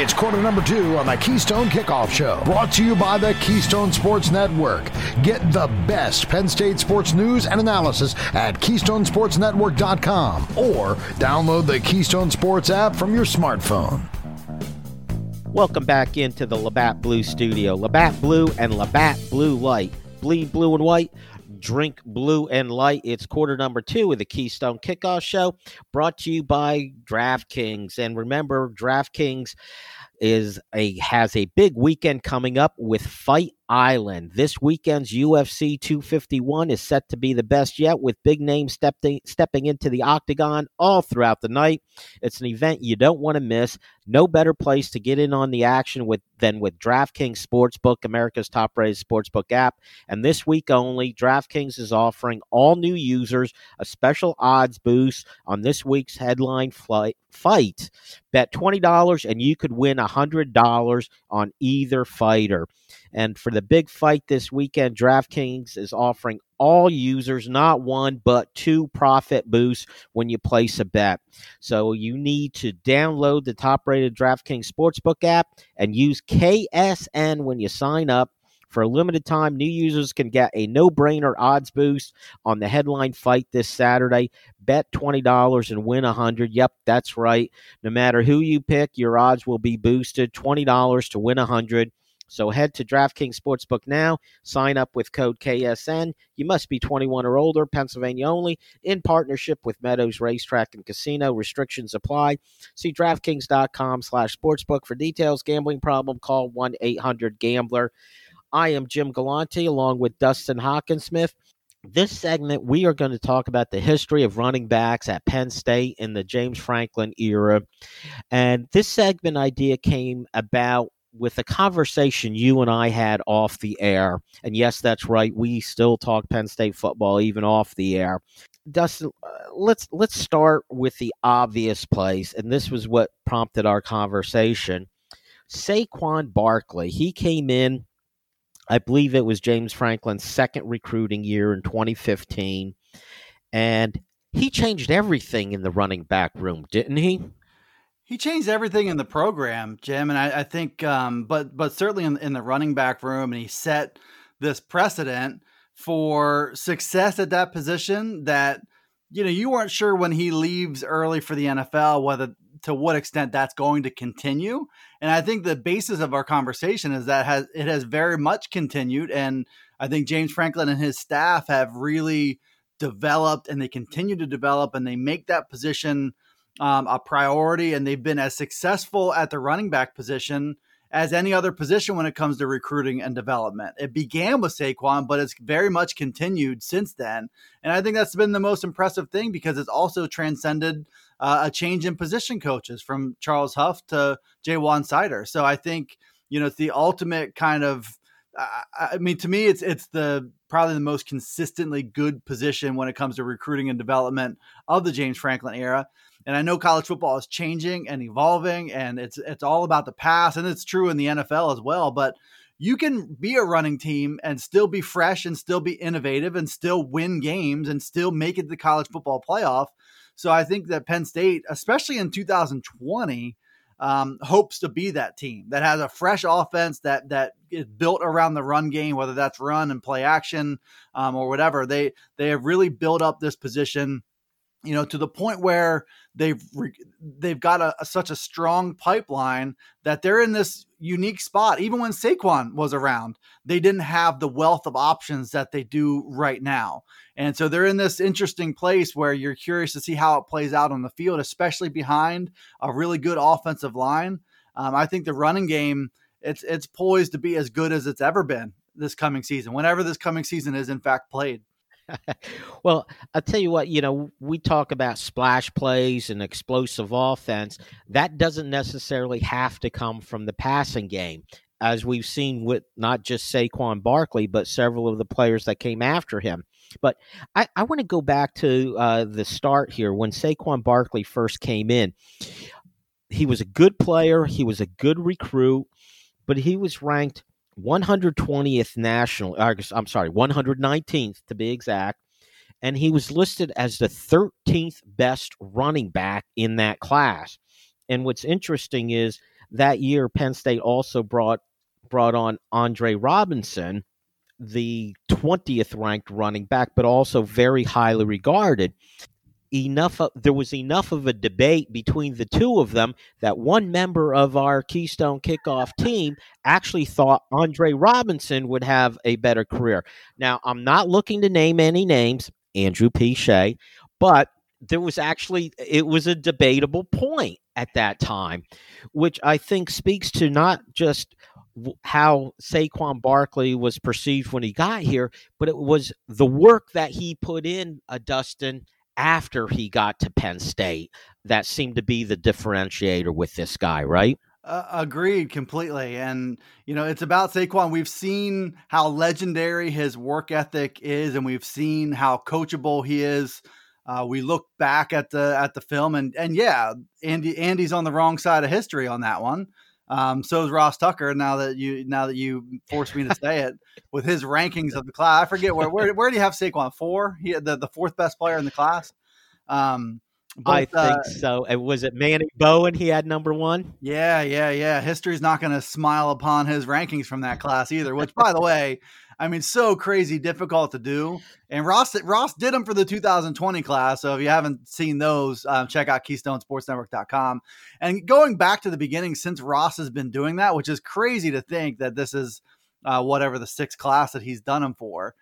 It's quarter number 2 on the Keystone Kickoff Show, brought to you by the Keystone Sports Network. Get the best Penn State sports news and analysis at KeystonesportsNetwork.com or download the Keystone Sports app from your smartphone. Welcome back into the Labatt Blue Studio. Labatt Blue and Labatt Blue Light. Bleed blue and white. Drink blue and light. It's quarter number 2 of the Keystone Kickoff Show, brought to you by DraftKings. And remember, DraftKings has a big weekend coming up with Fight Island. This weekend's UFC 251 is set to be the best yet, with big names stepping into the octagon all throughout the night. It's an event you don't want to miss. No better place to get in on the action than with DraftKings Sportsbook, America's top-rated sportsbook app. And this week only, DraftKings is offering all new users a special odds boost on this week's headline fight. Bet $20 and you could win $100 on either fighter. And for the big fight this weekend, DraftKings is offering all users not one but 2 profit boosts when you place a bet. So you need to download the top-rated DraftKings Sportsbook app and use KSN when you sign up. For a limited time, new users can get a no-brainer odds boost on the headline fight this Saturday. Bet $20 and win $100. Yep, that's right. No matter who you pick, your odds will be boosted. $20 to win $100. So head to DraftKings Sportsbook now. Sign up with code KSN. You must be 21 or older, Pennsylvania only, in partnership with Meadows Racetrack and Casino. Restrictions apply. See DraftKings.com/sportsbook for details. Gambling problem, call 1-800-GAMBLER. I am Jim Galante along with Dustin Hockensmith. This segment, we are going to talk about the history of running backs at Penn State in the James Franklin era. And this segment idea came about with a conversation you and I had off the air. And yes, that's right. We still talk Penn State football even off the air. Dustin, let's start with the obvious place. And this was what prompted our conversation. Saquon Barkley, he came in, I believe it was James Franklin's second recruiting year in 2015. And he changed everything in the running back room, didn't he? He changed everything in the program, Jim, and I think, but certainly in the running back room, and he set this precedent for success at that position that, you weren't sure when he leaves early for the NFL, to what extent that's going to continue. And I think the basis of our conversation is that it has very much continued. And I think James Franklin and his staff have really developed, and they continue to develop, and they make that position a priority, and they've been as successful at the running back position as any other position when it comes to recruiting and development. It began with Saquon, but it's very much continued since then. And I think that's been the most impressive thing, because it's also transcended a change in position coaches from Charles Huff to Jaywan Sider. So I think, it's the ultimate kind of, to me, it's probably the most consistently good position when it comes to recruiting and development of the James Franklin era. And I know college football is changing and evolving, and it's all about the pass, and it's true in the NFL as well. But you can be a running team and still be fresh and still be innovative and still win games and still make it to the college football playoff. So I think that Penn State, especially in 2020, hopes to be that team that has a fresh offense that is built around the run game, whether that's run and play action or whatever. They have really built up this position, to the point where they've got such a strong pipeline that they're in this unique spot. Even when Saquon was around, they didn't have the wealth of options that they do right now. And so they're in this interesting place where you're curious to see how it plays out on the field, especially behind a really good offensive line. I think the running game, it's poised to be as good as it's ever been this coming season, whenever this coming season is in fact played. Well, I'll tell you what, we talk about splash plays and explosive offense. That doesn't necessarily have to come from the passing game, as we've seen with not just Saquon Barkley, but several of the players that came after him. But I want to go back to the start here. When Saquon Barkley first came in, he was a good player. He was a good recruit, but he was ranked 120th national. I'm sorry, 119th to be exact. And he was listed as the 13th best running back in that class. And what's interesting is That year, Penn State also brought on Andre Robinson, the 20th ranked running back, but also very highly regarded. There was enough of a debate between the two of them that one member of our Keystone Kickoff team actually thought Andre Robinson would have a better career. Now, I'm not looking to name any names, Andrew P. Shea, but it was a debatable point at that time, which I think speaks to not just how Saquon Barkley was perceived when he got here, but it was the work that he put in, Dustin, after he got to Penn State that seemed to be the differentiator with this guy, right? Agreed completely. And, it's about Saquon. We've seen how legendary his work ethic is, and we've seen how coachable he is. We look back at the film and yeah, Andy's on the wrong side of history on that one. So is Ross Tucker. Now that you forced me to say it, with his rankings of the class, I forget where do you have Saquon? 4? He had the fourth best player in the class. I think so. And was it Manny Bowen? He had number 1. Yeah. History's not going to smile upon his rankings from that class either. Which, by the way, I mean, so crazy difficult to do. And Ross did them for the 2020 class. So if you haven't seen those, check out KeystoneSportsNetwork.com. And going back to the beginning, since Ross has been doing that, which is crazy to think that this is whatever the 6th class that he's done them for,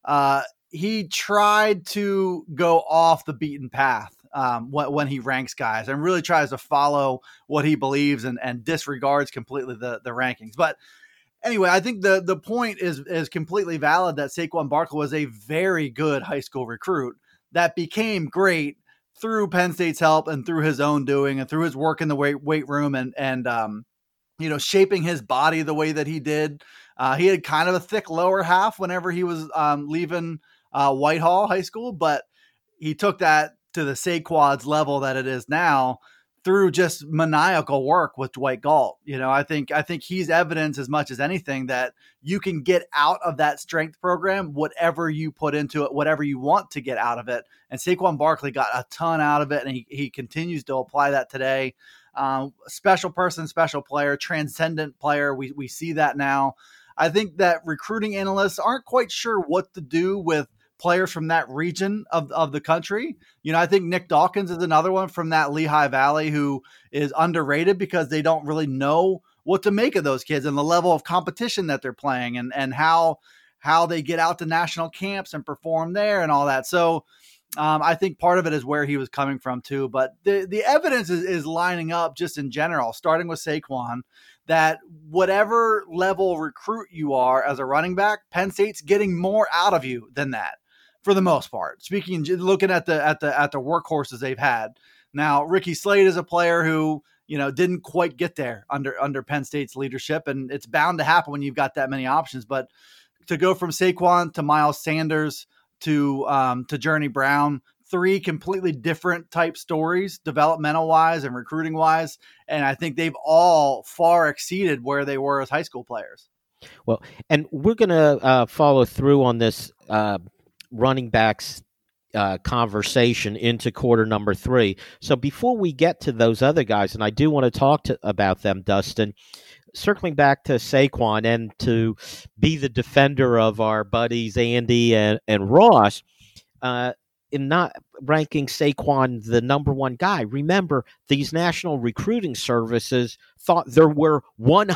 he tried to go off the beaten path when he ranks guys, and really tries to follow what he believes and disregards completely the rankings. But anyway, I think the point is completely valid that Saquon Barkley was a very good high school recruit that became great through Penn State's help and through his own doing and through his work in the weight room and shaping his body the way that he did. He had kind of a thick lower half whenever he was leaving Whitehall High School, but he took that to the Saquon's level that it is now through just maniacal work with Dwight Galt. I think he's evidence as much as anything that you can get out of that strength program, whatever you put into it, whatever you want to get out of it. And Saquon Barkley got a ton out of it, and he continues to apply that today. Special person, special player, transcendent player. We see that now. I think that recruiting analysts aren't quite sure what to do with players from that region of the country. I think Nick Dawkins is another one from that Lehigh Valley who is underrated because they don't really know what to make of those kids and the level of competition that they're playing and how they get out to national camps and perform there and all that. So I think part of it is where he was coming from too, but the evidence is lining up just in general, starting with Saquon, that whatever level recruit you are as a running back, Penn State's getting more out of you than that. For the most part, looking at the workhorses they've had. Now, Ricky Slade is a player who, didn't quite get there under Penn State's leadership, and it's bound to happen when you've got that many options. But to go from Saquon to Miles Sanders to Journey Brown, 3 completely different type stories, developmental wise and recruiting wise, and I think they've all far exceeded where they were as high school players. Well, and we're going to follow through on this running backs conversation into quarter number 3. So before we get to those other guys, and I do want to talk about them, Dustin, circling back to Saquon and to be the defender of our buddies Andy and Ross, in not ranking Saquon the number 1 guy. Remember, these national recruiting services thought there were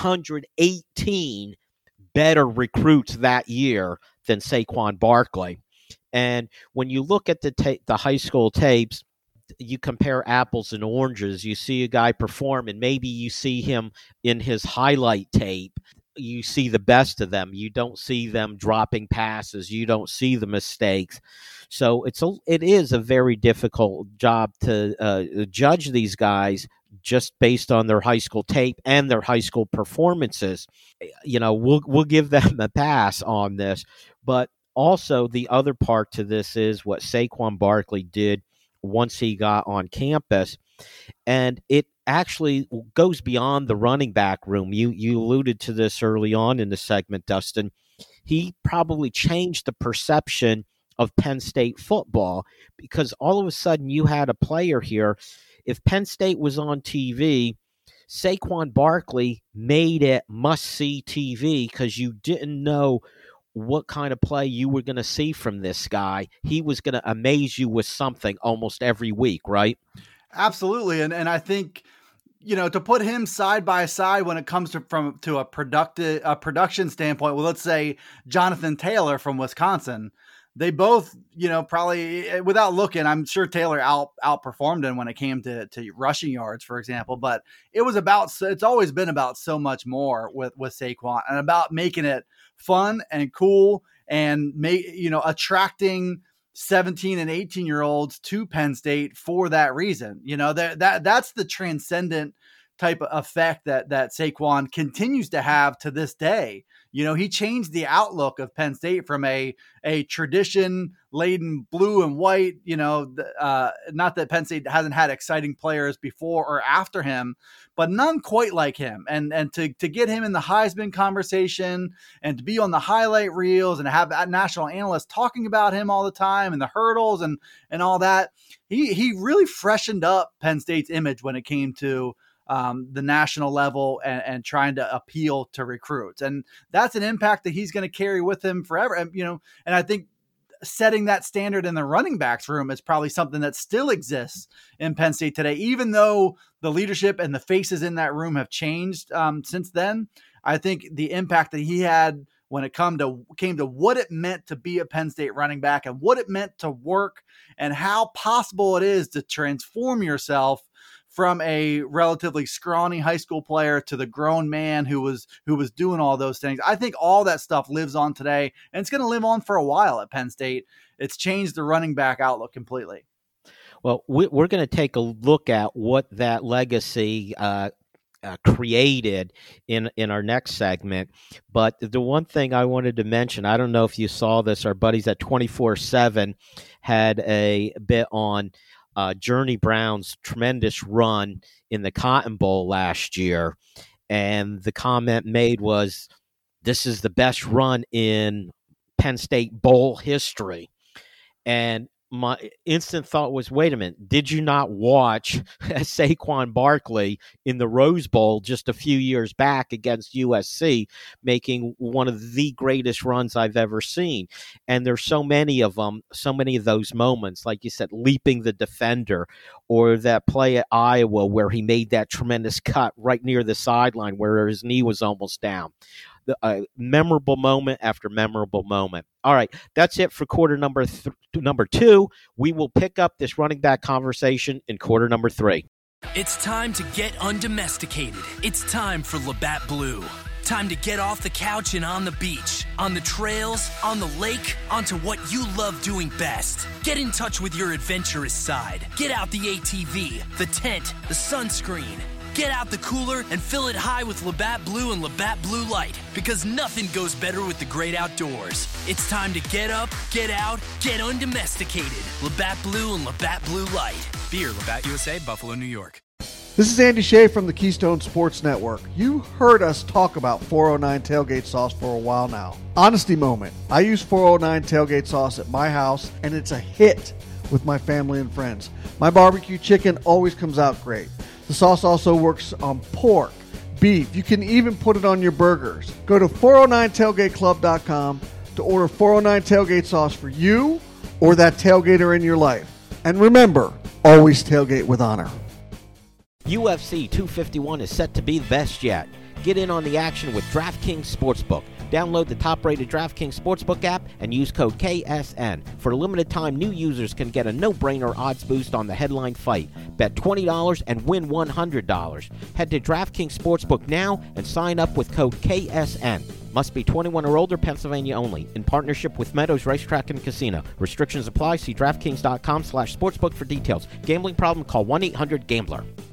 118 better recruits that year than Saquon Barkley. And when you look at the high school tapes, you compare apples and oranges. You see a guy perform, and maybe you see him in his highlight tape. You see the best of them. You don't see them dropping passes. You don't see the mistakes. So it is a very difficult job to judge these guys just based on their high school tape and their high school performances. We'll give them a pass on this, but also, the other part to this is what Saquon Barkley did once he got on campus, and it actually goes beyond the running back room. You alluded to this early on in the segment, Dustin. He probably changed the perception of Penn State football because all of a sudden you had a player here. If Penn State was on TV, Saquon Barkley made it must-see TV because you didn't know what kind of play you were going to see from this guy. He was going to amaze you with something almost every week, right? Absolutely. And I think, to put him side by side when it comes to a production standpoint, well, let's say Jonathan Taylor from Wisconsin, they both, probably without looking, I'm sure Taylor outperformed him when it came to rushing yards, for example, but it's always been about so much more with Saquon and about making it fun and cool and attracting 17 and 18-year-olds to Penn State for that reason. That's the transcendent type of effect that Saquon continues to have to this day. He changed the outlook of Penn State from a tradition laden blue and white, not that Penn State hasn't had exciting players before or after him, but none quite like him. And to get him in the Heisman conversation and to be on the highlight reels and have national analysts talking about him all the time and the hurdles and all that, he really freshened up Penn State's image when it came to the national level and trying to appeal to recruits. And that's an impact that he's going to carry with him forever. And, and I think setting that standard in the running backs room is probably something that still exists in Penn State today, even though the leadership and the faces in that room have changed since then. I think the impact that he had when it came to what it meant to be a Penn State running back and what it meant to work and how possible it is to transform yourself from a relatively scrawny high school player to the grown man who was doing all those things. I think all that stuff lives on today, and it's going to live on for a while at Penn State. It's changed the running back outlook completely. Well, we're going to take a look at what that legacy created in our next segment. But the one thing I wanted to mention, I don't know if you saw this, our buddies at 24/7 had a bit on Journey Brown's tremendous run in the Cotton Bowl last year. And the comment made was, this is the best run in Penn State Bowl history. And my instant thought was, wait a minute, did you not watch Saquon Barkley in the Rose Bowl just a few years back against USC, making one of the greatest runs I've ever seen? And there's so many of them, so many of those moments, like you said, leaping the defender, or that play at Iowa where he made that tremendous cut right near the sideline where his knee was almost down. Memorable moment after memorable moment. All right, that's it for quarter number 2. We will pick up this running back conversation in quarter number 3. It's time to get undomesticated. It's time for Labatt Blue. Time to get off the couch and on the beach, on the trails, on the lake, onto what you love doing best. Get in touch with your adventurous side. Get out the ATV, the tent, the sunscreen. Get out the cooler and fill it high with Labatt Blue and Labatt Blue Light, because nothing goes better with the great outdoors. It's time to get up, get out, get undomesticated. Labatt Blue and Labatt Blue Light. Beer, Labatt USA, Buffalo, New York. This is Andy Shea from the Keystone Sports Network. You heard us talk about 409 tailgate sauce for a while now. Honesty moment. I use 409 tailgate sauce at my house, and it's a hit with my family and friends. My barbecue chicken always comes out great. The sauce also works on pork, beef. You can even put it on your burgers. Go to 409tailgateclub.com to order 409 tailgate sauce for you or that tailgater in your life. And remember, always tailgate with honor. UFC 251 is set to be the best yet. Get in on the action with DraftKings Sportsbook. Download the top-rated DraftKings Sportsbook app and use code KSN. For a limited time, new users can get a no-brainer odds boost on the headline fight. Bet $20 and win $100. Head to DraftKings Sportsbook now and sign up with code KSN. Must be 21 or older, Pennsylvania only. In partnership with Meadows Racetrack and Casino. Restrictions apply. See DraftKings.com/sportsbook for details. Gambling problem? Call 1-800-GAMBLER.